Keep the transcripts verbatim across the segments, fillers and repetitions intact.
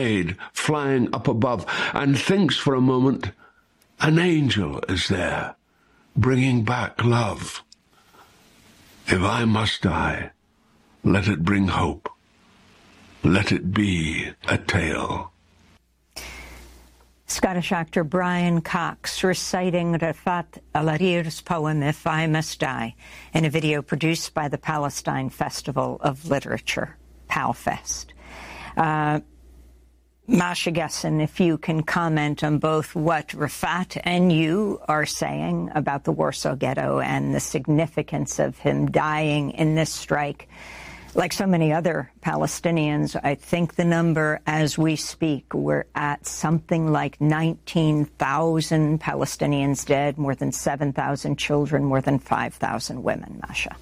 flying up above, and thinks for a moment an angel is there, bringing back love. If I must die, let it bring hope. Let it be a tale. Scottish actor Brian Cox reciting Rafat Al-Harir's poem, If I Must Die, in a video produced by the Palestine Festival of Literature, PalFest. Uh, Masha Gessen, if you can comment on both what Rafat and you are saying about the Warsaw Ghetto and the significance of him dying in this strike. Like so many other Palestinians, I think the number as we speak, we're at something like nineteen thousand Palestinians dead, more than seven thousand children, more than five thousand women, Masha.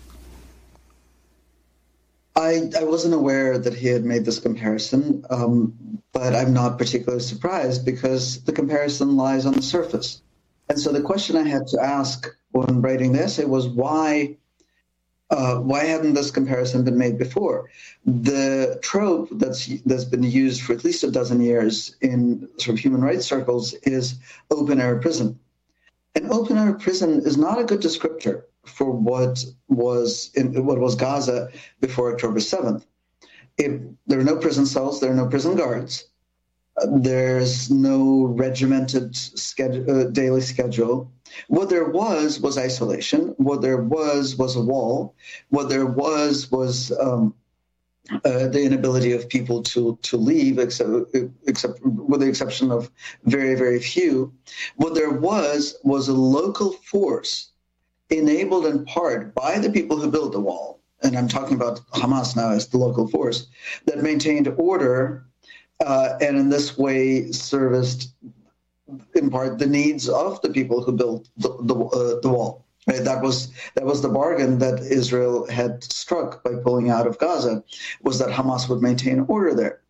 I, I wasn't aware that he had made this comparison, um, but I'm not particularly surprised because the comparison lies on the surface. And so the question I had to ask when writing the essay was why, uh, why hadn't this comparison been made before? The trope that's that's been used for at least a dozen years in sort of human rights circles is open-air prison. An open-air prison is not a good descriptor for what was in what was Gaza before October seventh. It, there are no prison cells, there are no prison guards, uh, there's no regimented schedule, uh, daily schedule. What there was was isolation. What there was was a wall. What there was was um, uh, the inability of people to to leave, except, except with the exception of very very few. What there was was a local force, enabled in part by the people who built the wall, and I'm talking about Hamas now as the local force, that maintained order uh, and in this way serviced in part the needs of the people who built the the, uh, the wall. Right? That was that was the bargain that Israel had struck by pulling out of Gaza, was that Hamas would maintain order there.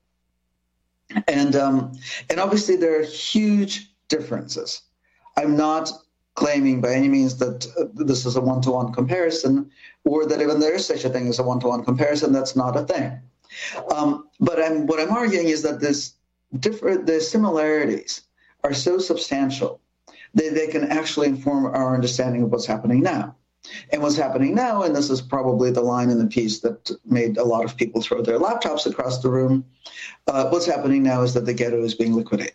And um, and obviously there are huge differences. I'm not claiming by any means that uh, this is a one-to-one comparison, or that even there is such a thing as a one-to-one comparison. That's not a thing. Um, but I'm, what I'm arguing is that this different, the similarities are so substantial that they can actually inform our understanding of what's happening now. And what's happening now, and this is probably the line in the piece that made a lot of people throw their laptops across the room, uh, what's happening now is that the ghetto is being liquidated.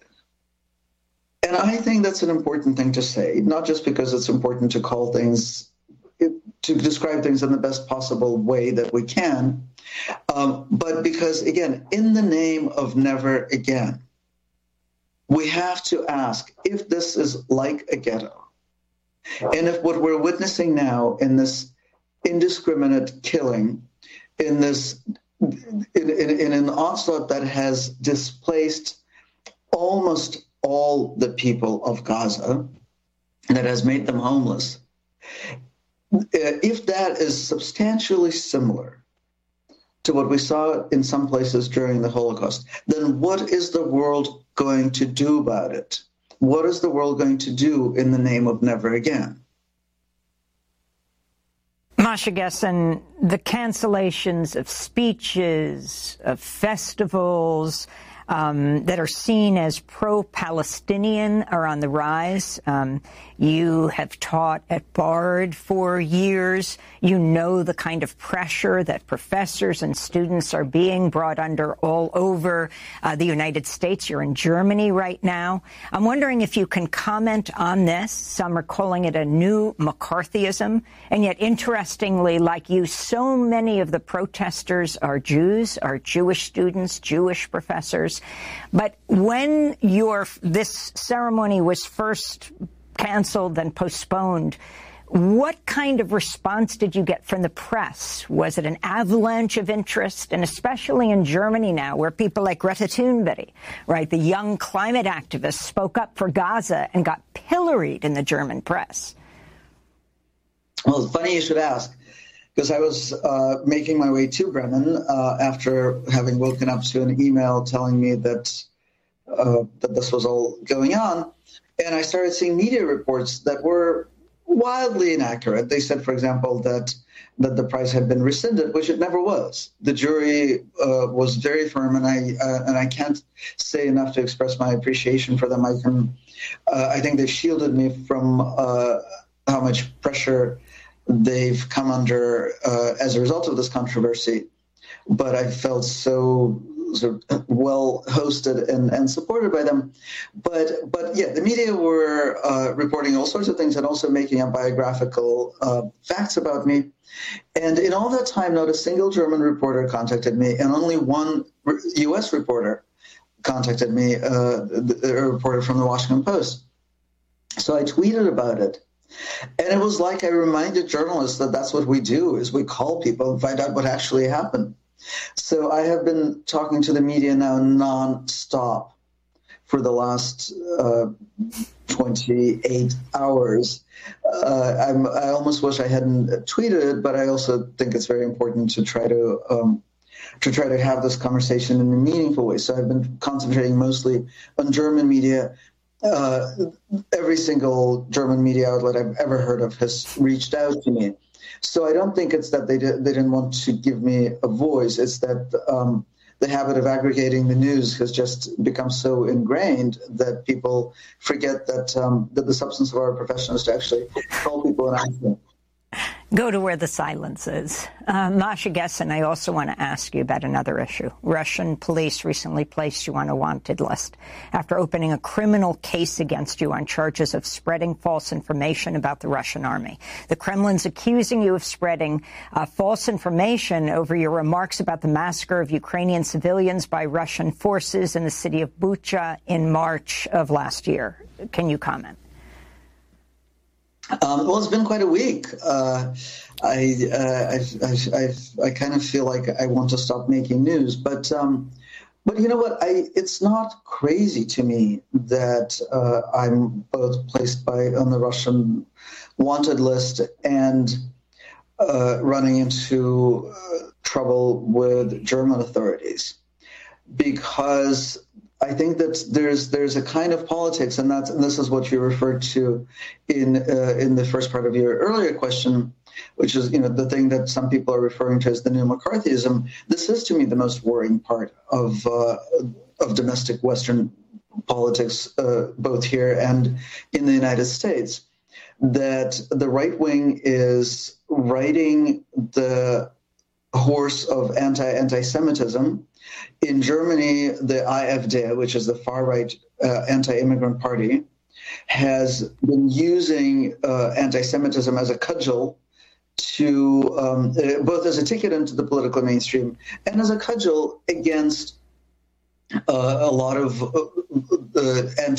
And I think that's an important thing to say, not just because it's important to call things, to describe things in the best possible way that we can, um, but because, again, in the name of never again, we have to ask if this is like a ghetto, and if what we're witnessing now in this indiscriminate killing, in this, in, in, in an onslaught that has displaced almost all the people of Gaza, that has made them homeless, if that is substantially similar to what we saw in some places during the Holocaust, then what is the world going to do about it? What is the world going to do in the name of never again? Masha Gessen, the cancellations of speeches, of festivals, Um, that are seen as pro-Palestinian are on the rise. Um, you have taught at Bard for years. You know the kind of pressure that professors and students are being brought under all over uh, the United States. You're in Germany right now. I'm wondering if you can comment on this. Some are calling it a new McCarthyism. And yet, interestingly, like you, so many of the protesters are Jews, are Jewish students, Jewish professors. But when your this ceremony was first canceled and postponed, what kind of response did you get from the press? Was it an avalanche of interest? And especially in Germany now, where people like Greta Thunberg, right, the young climate activist, spoke up for Gaza and got pilloried in the German press. Well, it's funny you should ask, because I was uh, making my way to Bremen uh, after having woken up to an email telling me that uh, that this was all going on, and I started seeing media reports that were wildly inaccurate. They said, for example, that that the price had been rescinded, which it never was. The jury uh, was very firm, and I uh, and I can't say enough to express my appreciation for them. I can, uh, I think they shielded me from uh, how much pressure they've come under uh, as a result of this controversy. But I felt so sort of well hosted and, and supported by them. But but yeah, the media were uh, reporting all sorts of things and also making up biographical uh, facts about me. And in all that time, not a single German reporter contacted me, and only one U S reporter contacted me, uh, a reporter from the Washington Post. So I tweeted about it. And it was like I reminded journalists that that's what we do, is we call people and find out what actually happened. So I have been talking to the media now nonstop for the last uh, twenty-eight hours. Uh, I'm, I almost wish I hadn't tweeted it, but I also think it's very important to try to um, to try to have this conversation in a meaningful way. So I've been concentrating mostly on German media. Uh, every single German media outlet I've ever heard of has reached out to me. So I don't think it's that they, did, they didn't want to give me a voice. It's that um, the habit of aggregating the news has just become so ingrained that people forget that um, that the substance of our profession is to actually call people and ask them. Go to where the silence is. Uh, Masha Gessen, I also want to ask you about another issue. Russian police recently placed you on a wanted list after opening a criminal case against you on charges of spreading false information about the Russian army. The Kremlin's accusing you of spreading uh, false information over your remarks about the massacre of Ukrainian civilians by Russian forces in the city of Bucha in March of last year. Can you comment? Um, well, it's been quite a week. Uh, I, uh, I, I, I, I kind of feel like I want to stop making news, but um, but you know what? I it's not crazy to me that uh, I'm both placed by on the Russian wanted list and uh, running into uh, trouble with German authorities, because I think that there's there's a kind of politics, and that's and this is what you referred to in uh, in the first part of your earlier question, which is you know the thing that some people are referring to as the new McCarthyism. This is to me the most worrying part of uh, of domestic Western politics, uh, both here and in the United States, that the right wing is riding the horse of anti anti-Semitism. In Germany, the AfD, which is the far-right uh, anti-immigrant party, has been using uh, anti-Semitism as a cudgel to um, uh, both as a ticket into the political mainstream and as a cudgel against uh, a lot of uh, uh,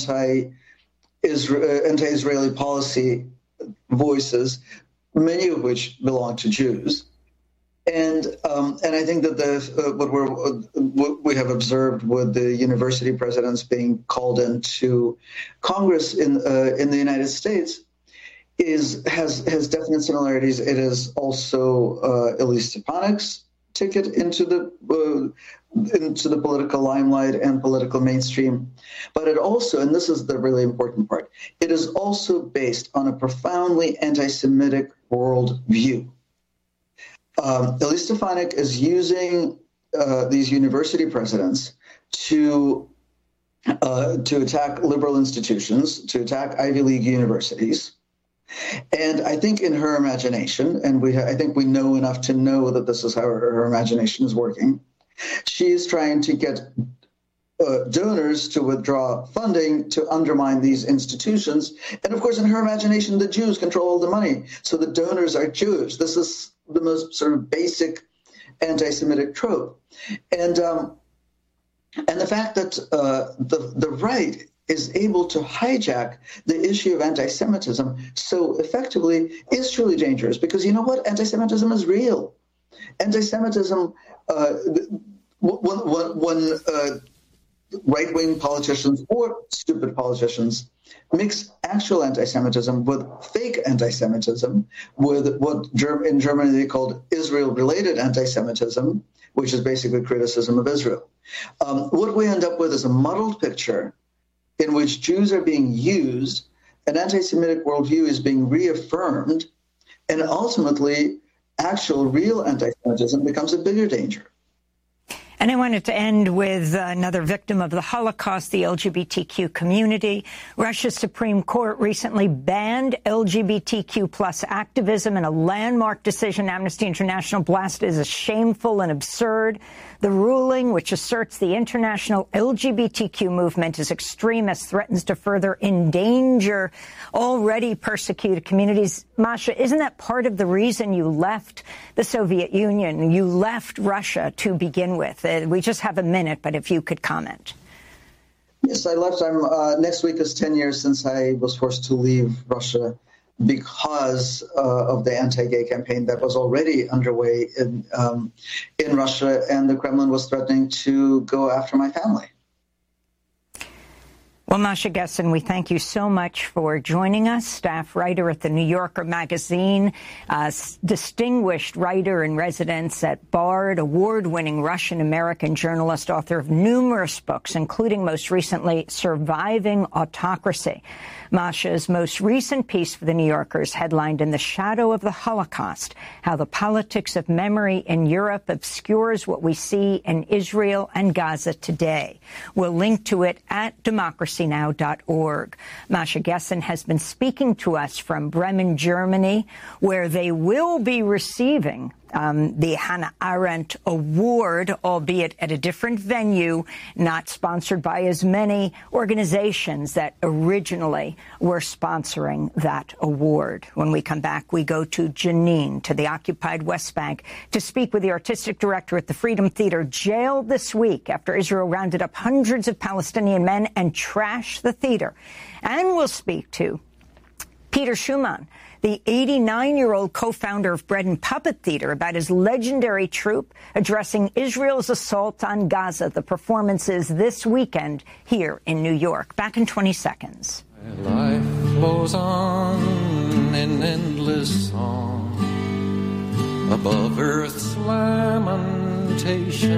anti-Isra- anti-Israeli policy voices, many of which belong to Jews. And um, and I think that the uh, what we're uh, what we have observed with the university presidents being called into Congress in uh, in the United States is has has definite similarities. It is also uh, Elise Stefanik's ticket into the uh, into the political limelight and political mainstream, but it also, and this is the really important part, it is also based on a profoundly anti-Semitic worldview. Um, Elise Stefanik is using uh, these university presidents to uh, to attack liberal institutions, to attack Ivy League universities. And I think in her imagination, and we I think we know enough to know that this is how her, her imagination is working, she is trying to get uh, donors to withdraw funding to undermine these institutions. And of course, in her imagination, the Jews control all the money. So the donors are Jewish. This is the most sort of basic anti-Semitic trope. And um, and the fact that uh, the, the right is able to hijack the issue of anti-Semitism so effectively is truly dangerous, because you know what? Anti-Semitism is real. Anti-Semitism, uh, when, when, when uh, right-wing politicians or stupid politicians mix actual anti-Semitism with fake anti-Semitism, with what in Germany they called Israel-related anti-Semitism, which is basically criticism of Israel. Um, what we end up with is a muddled picture in which Jews are being used an anti-Semitic worldview is being reaffirmed, and ultimately, actual, real anti-Semitism becomes a bigger danger. And I wanted to end with another victim of the Holocaust, the L G B T Q community. Russia's Supreme Court recently banned L G B T Q plus activism in a landmark decision Amnesty International blasted as shameful and absurd. The ruling, which asserts the international L G B T Q movement is extremist, threatens to further endanger already persecuted communities. Masha, isn't that part of the reason you left the Soviet Union? You left Russia to begin with. Uh, we just have a minute, but if you could comment. Yes, I left. I'm, uh, next week is ten years since I was forced to leave Russia because uh, of the anti-gay campaign that was already underway in um, in Russia, and the Kremlin was threatening to go after my family. Well, Masha Gessen, we thank you so much for joining us, staff writer at the New Yorker magazine, uh, distinguished writer in residence at Bard, award-winning Russian-American journalist, author of numerous books, including most recently Surviving Autocracy. Masha's most recent piece for the New Yorker is headlined In the Shadow of the Holocaust, How the Politics of Memory in Europe Obscures What We See in Israel and Gaza Today. We'll link to it at democracy now dot org. Masha Gessen has been speaking to us from Bremen, Germany, where they will be receiving Um, the Hannah Arendt Award, albeit at a different venue, not sponsored by as many organizations that originally were sponsoring that award. When we come back, we go to Jenin, to the occupied West Bank, to speak with the artistic director at the Freedom Theater, jailed this week after Israel rounded up hundreds of Palestinian men and trashed the theater. And we'll speak to Peter Schumann, the eighty-nine-year-old co-founder of Bread and Puppet Theater, about his legendary troupe addressing Israel's assault on Gaza. The performance is this weekend here in New York. Back in twenty seconds. Life flows on in endless song above earth's lamentation.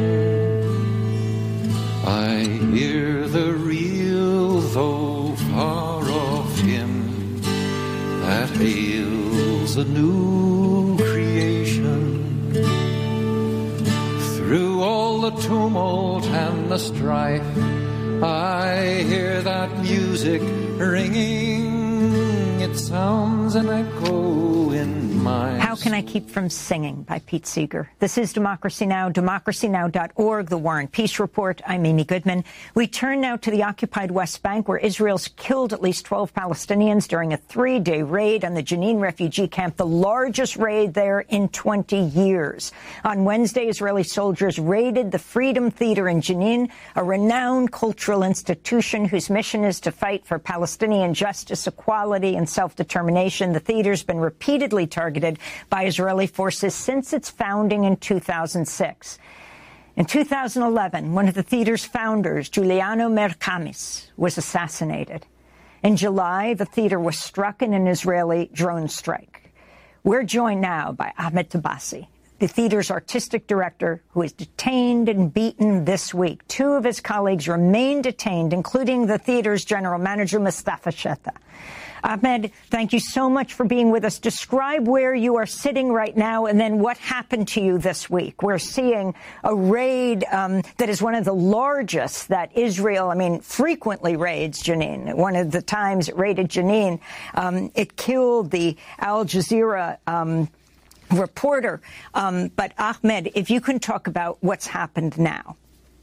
I hear the real, though far off hymn that hails a new creation. Through all the tumult and the strife, I hear that music ringing. It sounds an echo in my... How Can I Keep from Singing by Pete Seeger. This is Democracy Now!, democracy now dot org, the War and Peace Report. I'm Amy Goodman. We turn now to the occupied West Bank, where Israel's killed at least twelve Palestinians during a three-day raid on the Jenin refugee camp, the largest raid there in twenty years. On Wednesday, Israeli soldiers raided the Freedom Theater in Jenin, a renowned cultural institution whose mission is to fight for Palestinian justice, equality, and self-determination. The theater's been repeatedly targeted by Israeli forces since its founding in two thousand six. In two thousand eleven, one of the theater's founders, Giuliano Mercamis, was assassinated. In July, the theater was struck in an Israeli drone strike. We're joined now by Ahmed Tabasi, the theater's artistic director, who is detained and beaten this week. Two of his colleagues remain detained, including the theater's general manager, Mustafa Shetta. Ahmed, thank you so much for being with us. Describe where you are sitting right now and then what happened to you this week. We're seeing a raid um, that is one of the largest that Israel, I mean, frequently raids Jenin. One of the times it raided Jenin, um, it killed the Al Jazeera um, reporter. Um, but Ahmed, if you can talk about what's happened now.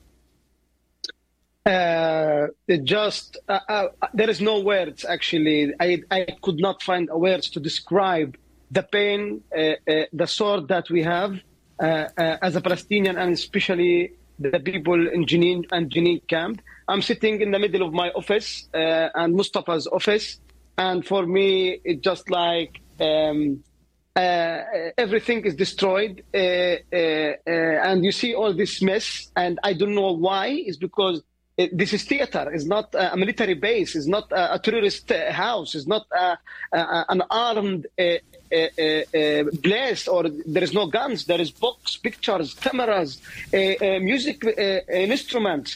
Uh, it just uh, uh, there is no words. Actually, I I could not find words to describe the pain, uh, uh, the sword that we have uh, uh, as a Palestinian, and especially the people in Jenin and Jenin camp. I'm sitting in the middle of my office uh, and Mustafa's office, and for me, it's just like um, uh, everything is destroyed, uh, uh, uh, and you see all this mess, and I don't know why. It's because It, this is theater. It's not a military base. It's not a, a terrorist house. It's not a, a, an armed uh, uh, uh, place, or there is no guns. There is books, pictures, cameras, uh, uh, music uh, instruments.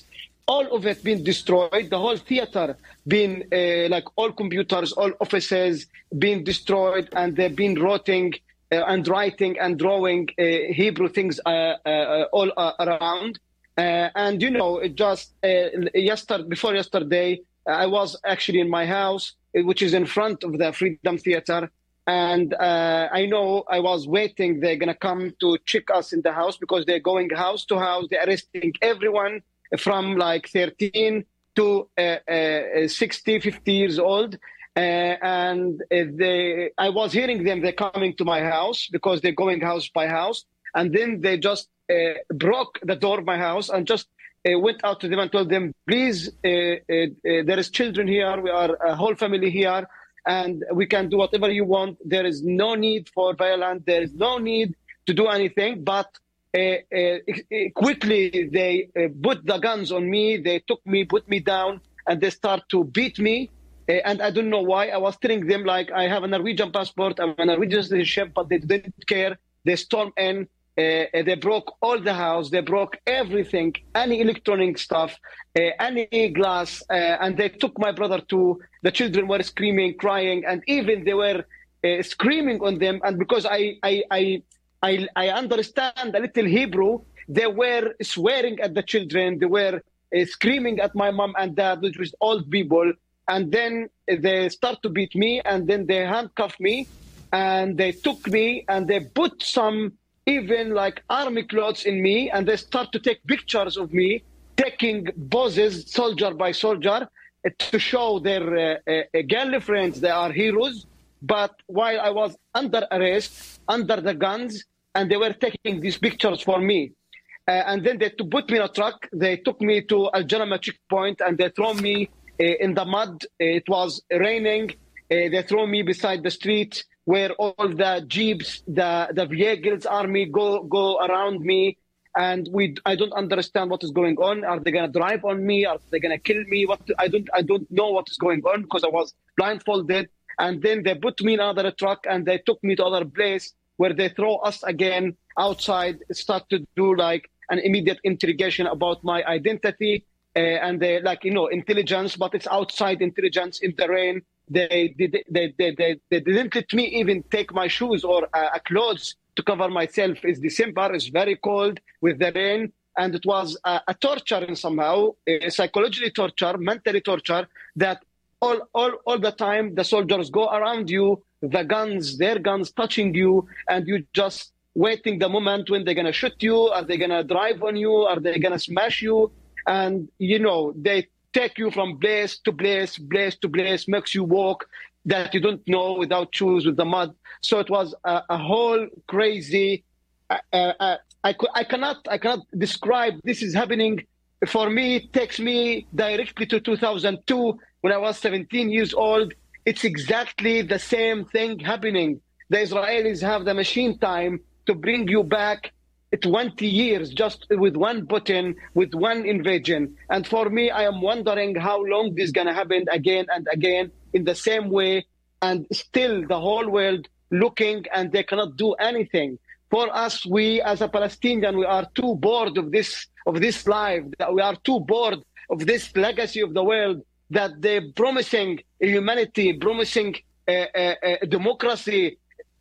all of it being destroyed, the whole theater being uh, like all computers, all offices being destroyed, and they've been rotting uh, and writing and drawing uh, Hebrew things uh, uh, all uh, around. Uh, and, you know, it just uh, yesterday, before yesterday, I was actually in my house, which is in front of the Freedom Theater. And uh, I know I was waiting. They're going to come to check us in the house because they're going house to house. They're arresting everyone from like thirteen to uh, uh, sixty, fifty years old. Uh, and uh, they, I was hearing them. They're coming to my house because they're going house by house. And then they just uh, broke the door of my house and just uh, went out to them and told them, please, uh, uh, uh, there is children here. We are a whole family here. And we can do whatever you want. There is no need for violence. There is no need to do anything. But uh, uh, quickly, they uh, put the guns on me. They took me, put me down, and they start to beat me. Uh, and I don't know why. I was telling them, like, I have a Norwegian passport. I'm a Norwegian citizenship, but they didn't care. They stormed in. Uh, they broke all the house. They broke everything, any electronic stuff, uh, any glass, uh, and they took my brother too. The children were screaming, crying, and even they were uh, screaming on them. And because I, I, I, I, I understand a little Hebrew, they were swearing at the children. They were uh, screaming at my mom and dad, which was old people. And then they start to beat me, and then they handcuffed me, and they took me, and they put some even like army clothes in me, and they start to take pictures of me, taking poses soldier by soldier uh, to show their uh, uh, girlfriends they are heroes. But while I was under arrest, under the guns, and they were taking these pictures for me. Uh, and then they to put me in a truck, they took me to Al Janama checkpoint, and they throw me uh, in the mud. It was raining. Uh, they throw me beside the street, where all the jeeps, the the vehicles, army go go around me, and we I don't understand what is going on. Are they gonna drive on me? Are they gonna kill me? What I don't I don't know what is going on because I was blindfolded. And then they put me in another truck and they took me to another place where they throw us again outside, start to do like an immediate interrogation about my identity, uh, and they like you know intelligence, but it's outside intelligence in the rain. They, they, they, they, they, they didn't let me even take my shoes or uh, clothes to cover myself. It's December, it's very cold with the rain, and it was a, a torture in somehow, a psychologically torture, mentally torture, that all, all, all the time the soldiers go around you, the guns, their guns touching you, and you just waiting the moment when they're going to shoot you, are they going to drive on you, are they going to smash you? And, you know, they take you from place to place, place to place, makes you walk that you don't know without shoes, with the mud. So it was a, a whole crazy. Uh, uh, I, I cannot I cannot describe. This is happening for me. It takes me directly to two thousand two when I was seventeen years old. It's exactly the same thing happening. The Israelis have the machine time to bring you back twenty years just with one button, with one invasion. And for me, I am wondering how long this is going to happen again and again in the same way. And still the whole world looking, and they cannot do anything. For us, we as a Palestinian, we are too bored of this, of this life. That we are too bored of this legacy of the world that they're promising humanity, promising uh, uh, uh, democracy.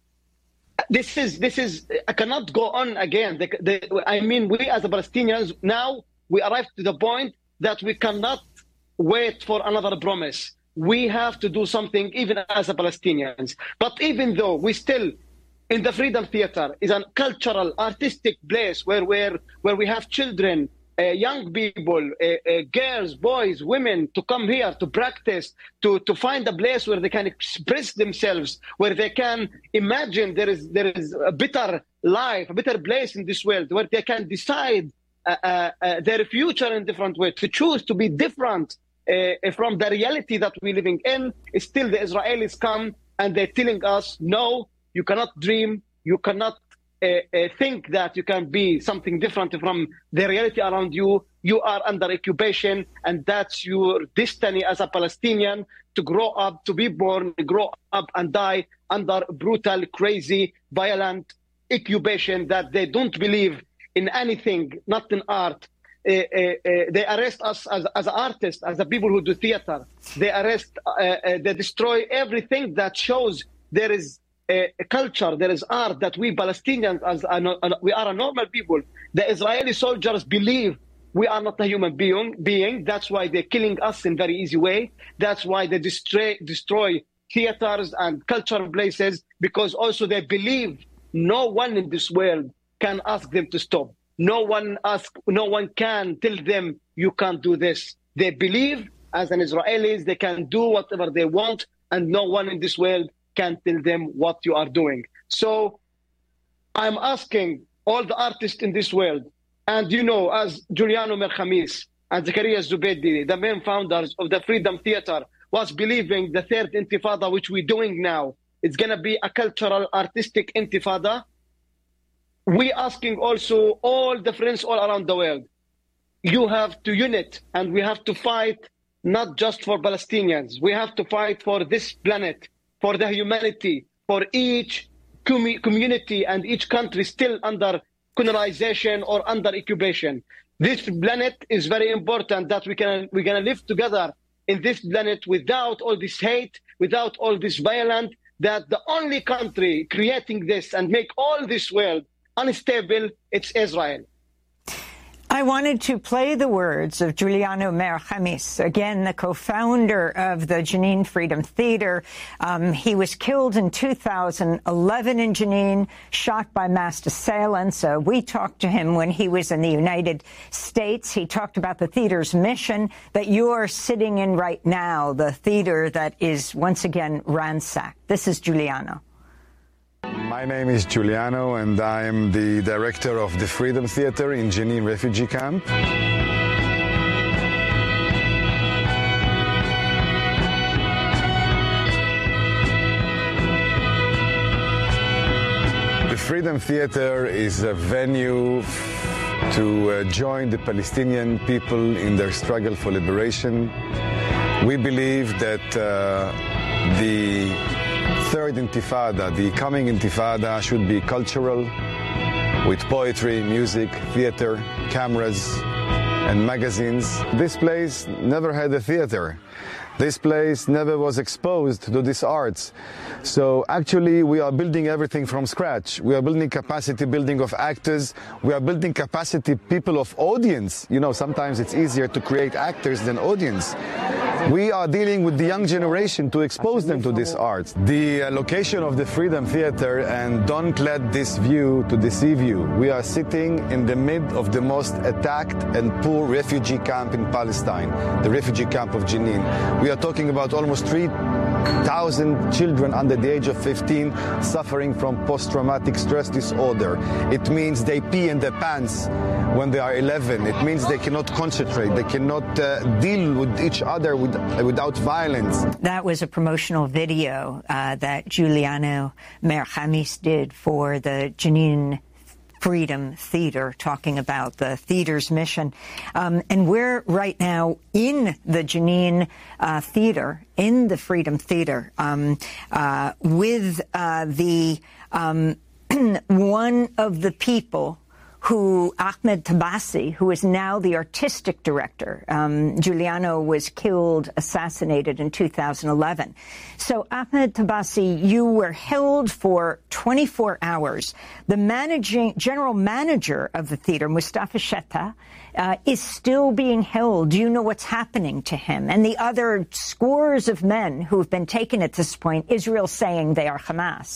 This is, this is, I cannot go on again. The, the, I mean, we as Palestinians, now we arrived to the point that we cannot wait for another promise. We have to do something even as a Palestinians. But even though we still, in the Freedom Theater is a cultural, artistic place where, where, where we have children, Uh, young people, uh, uh, girls, boys, women to come here to practice, to, to find a place where they can express themselves, where they can imagine there is there is a better life, a better place in this world, where they can decide uh, uh, uh, their future in different ways, to choose to be different uh, from the reality that we're living in. Still, the Israelis come and they're telling us, no, you cannot dream, you cannot Uh, uh, think that you can be something different from the reality around you. You are under occupation, and that's your destiny as a Palestinian, to grow up, to be born, grow up and die under brutal, crazy, violent occupation, that they don't believe in anything, not in art, uh, uh, they arrest us as, as artists, as the people who do theater. They arrest, uh, uh, they destroy everything that shows there is a, a culture, there is art, that we Palestinians, as a, a, we are a normal people. The Israeli soldiers believe we are not a human being, being. That's why they're killing us in very easy way. That's why they destroy, destroy theaters and cultural places, because also they believe no one in this world can ask them to stop. No one ask, no one can tell them you can't do this. They believe, as an Israelis, they can do whatever they want, and no one in this world can tell them what you are doing. So I'm asking all the artists in this world, and you know, as Giuliano Mer Khamis and Zakaria Zubeidi, the main founders of the Freedom Theater, was believing the third intifada, which we're doing now, it's going to be a cultural, artistic intifada. We asking also all the friends all around the world, you have to unite, and we have to fight not just for Palestinians. We have to fight for this planet, for the humanity, for each com- community and each country still under colonization or under occupation. This planet is very important, that we can we're going to live together in this planet without all this hate, without all this violence, that the only country creating this and make all this world unstable, it's Israel. I wanted to play the words of Giuliano Mer Khamis, again, the co-founder of the Jenin Freedom Theater. Um, he was killed in two thousand eleven in Jenin, shot by masked assailants. Uh, we talked to him when he was in the United States. He talked about the theater's mission that you are sitting in right now, the theater that is once again ransacked. This is Giuliano. My name is Giuliano, and I'm the director of the Freedom Theater in Jenin refugee camp. The Freedom Theater is a venue to uh, join the Palestinian people in their struggle for liberation. We believe that uh, the third intifada, the coming intifada, should be cultural, with poetry, music, theater, cameras, and magazines. This place never had a theater. This place never was exposed to these arts. So actually we are building everything from scratch. We are building capacity building of actors. We are building capacity people of audience. You know, sometimes it's easier to create actors than audience. We are dealing with the young generation to expose them to this art. The uh, location of the Freedom Theater, and don't let this view to deceive you. We are sitting in the mid of the most attacked and poor refugee camp in Palestine, the refugee camp of Jenin. We are talking about almost three thousand children under the age of fifteen suffering from post-traumatic stress disorder. It means they pee in their pants when they are eleven. It means they cannot concentrate. They cannot uh, deal with each other with, uh, without violence. That was a promotional video uh, that Giuliano Mer Khamis did for the Jenin Freedom Theater, talking about the theater's mission. Um, and we're right now in the Jenin uh, Theater, in the Freedom Theater, um, uh, with uh, the um, one of the people who, Ahmed Tabasi, who is now the artistic director. Um, Giuliano was killed, assassinated in two thousand eleven. So, Ahmed Tabasi, you were held for twenty-four hours. The managing general manager of the theater, Mustafa Shetta, uh, is still being held. Do you know what's happening to him? And the other scores of men who have been taken at this point, Israel saying they are Hamas.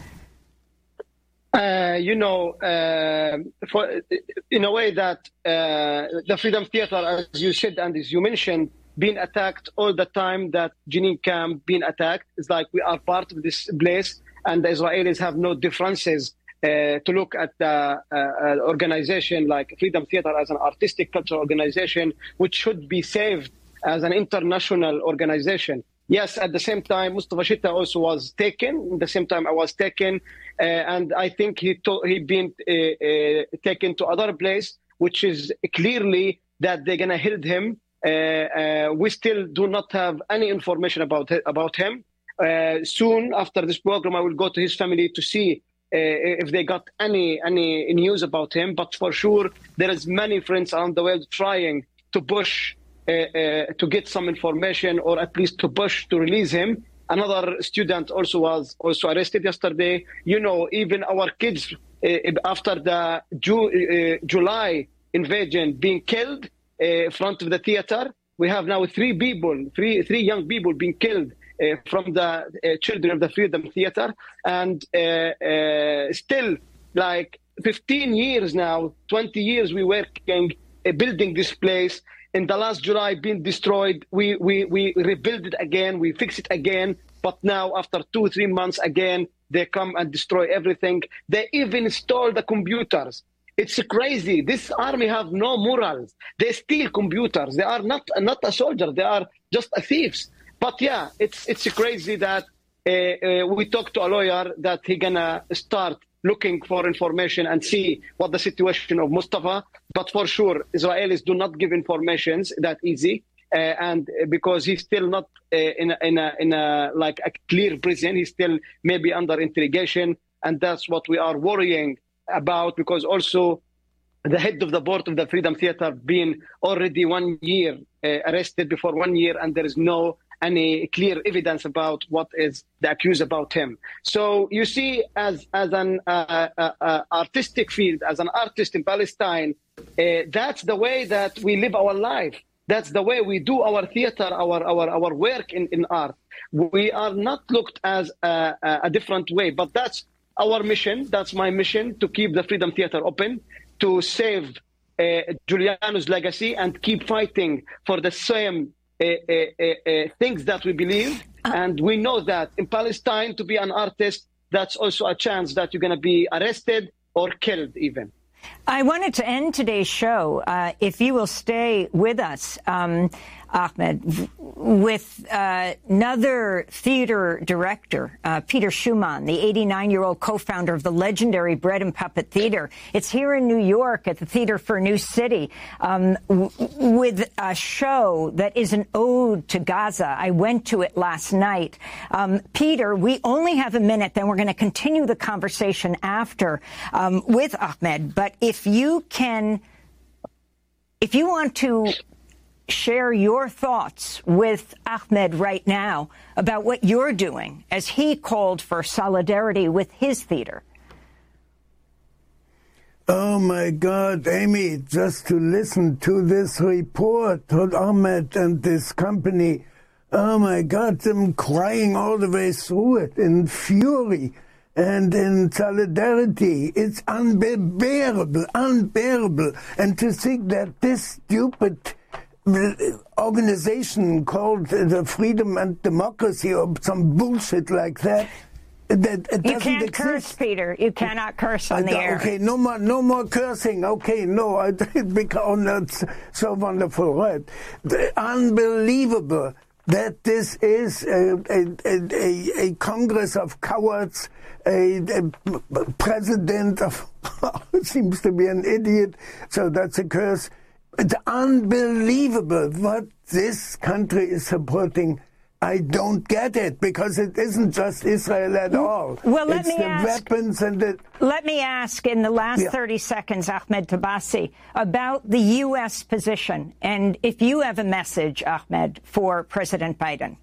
Uh, you know, uh, for, in a way that uh, the Freedom Theater, as you said and as you mentioned, being attacked all the time, that Jenin camp being attacked, it's like we are part of this place, and the Israelis have no differences uh, to look at the uh, organization like Freedom Theater as an artistic cultural organization, which should be saved as an international organization. Yes, at the same time, Mustafa Shetta also was taken. At the same time, I was taken. Uh, and I think he to- he been uh, uh, taken to other place, which is clearly that they're going to hold him. Uh, uh, we still do not have any information about, about him. Uh, soon after this program, I will go to his family to see if they got any any news about him. But for sure, there is many friends around the world trying to push uh, uh, to get some information, or at least to push to release him. Another student also was also arrested yesterday. You know, even our kids uh, after the Ju- uh, July invasion being killed uh, in front of the theater. We have now three people, three three young people being killed uh, from the uh, Children of the Freedom Theater, and uh, uh, still like fifteen years now, twenty years we working uh, building this place. In the last July, being destroyed, we we we rebuild it again, we fix it again. But now, after two three months again, they come and destroy everything. They even stole the computers. It's crazy. This army have no morals. They steal computers. They are not not a soldier. They are just a thieves. But yeah, it's it's crazy that uh, uh, we talked to a lawyer that he gonna start looking for information and see what the situation of Mustafa. But for sure, Israelis do not give informations that easy, uh, and because he's still not uh, in a, in a in a like a clear prison, he's still maybe under interrogation, and that's what we are worrying about, because also the head of the board of the Freedom Theater been already one year uh, arrested before one year, and there is no any clear evidence about what is the accused about him. So you see, as as an uh, uh, uh, artistic field, as an artist in Palestine, uh, that's the way that we live our life. That's the way we do our theater, our our our work in, in art. We are not looked as a, a different way, but that's our mission. That's my mission, to keep the Freedom Theater open, to save uh, Giuliano's legacy, and keep fighting for the same Uh, uh, uh, uh, things that we believe. And we know that in Palestine, to be an artist, that's also a chance that you're going to be arrested or killed even. I wanted to end today's show, uh, if you will stay with us, um, Ahmed, with uh, another theater director, uh, Peter Schumann, the eighty-nine-year-old co-founder of the legendary Bread and Puppet Theater. It's here in New York at the Theater for a New City, um, w- with a show that is an ode to Gaza. I went to it last night. Um, Peter, we only have a minute, then we're going to continue the conversation after um, with Ahmed. But if you can, if you want to share your thoughts with Ahmed right now about what you're doing, as he called for solidarity with his theater. Oh, my God, Amy, just to listen to this report of Ahmed and this company, oh, my God, them crying all the way through it in fury and in solidarity. It's unbearable, unbearable. And to think that this stupid organization called the Freedom and Democracy or some bullshit like that, that it you can't exist. curse, Peter. You cannot curse on the air. Okay, no more, no more cursing. Okay, no, I did because that's so wonderful, right? The, unbelievable that this is a, a, a, a Congress of cowards, a, a president of seems to be an idiot, so that's a curse. It's unbelievable what this country is supporting. I don't get it, because it isn't just Israel at all. Well, let it's me the ask, weapons and the... Let me ask in the last yeah. thirty seconds, Ahmed Tabasi, about the U S position, and if you have a message, Ahmed, for President Biden.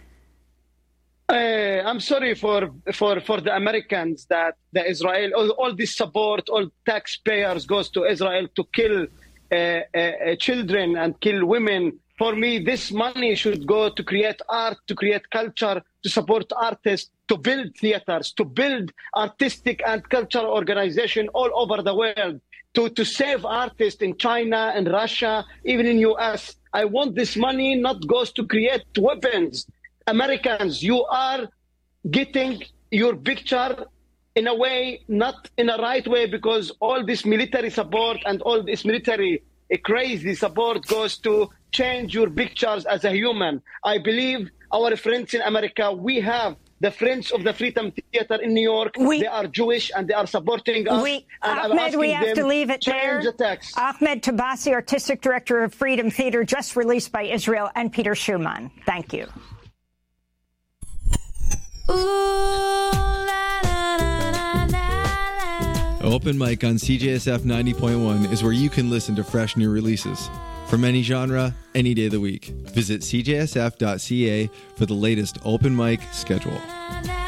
Uh, I'm sorry for, for, for the Americans that the Israel, all, all this support, all taxpayers goes to Israel to kill Uh, uh, children and kill women. For me, this money should go to create art, to create culture, to support artists, to build theaters, to build artistic and cultural organization all over the world, to, to save artists in China and Russia, even in U S. I want this money not goes to create weapons. Americans, you are getting your picture in a way, not in a right way, because all this military support and all this military uh, crazy support goes to change your pictures as a human. I believe our friends in America, we have the Friends of the Freedom Theater in New York. We, they are Jewish and they are supporting us. We, and Ahmed, we have to leave it there. The text. Ahmed Tabasi, Artistic Director of Freedom Theater, just released by Israel, and Peter Schumann. Thank you. Ooh, la, la, la, la, la. Open Mic on C J S F ninety point one is where you can listen to fresh new releases. From any genre, any day of the week. Visit c j s f dot c a for the latest open mic schedule.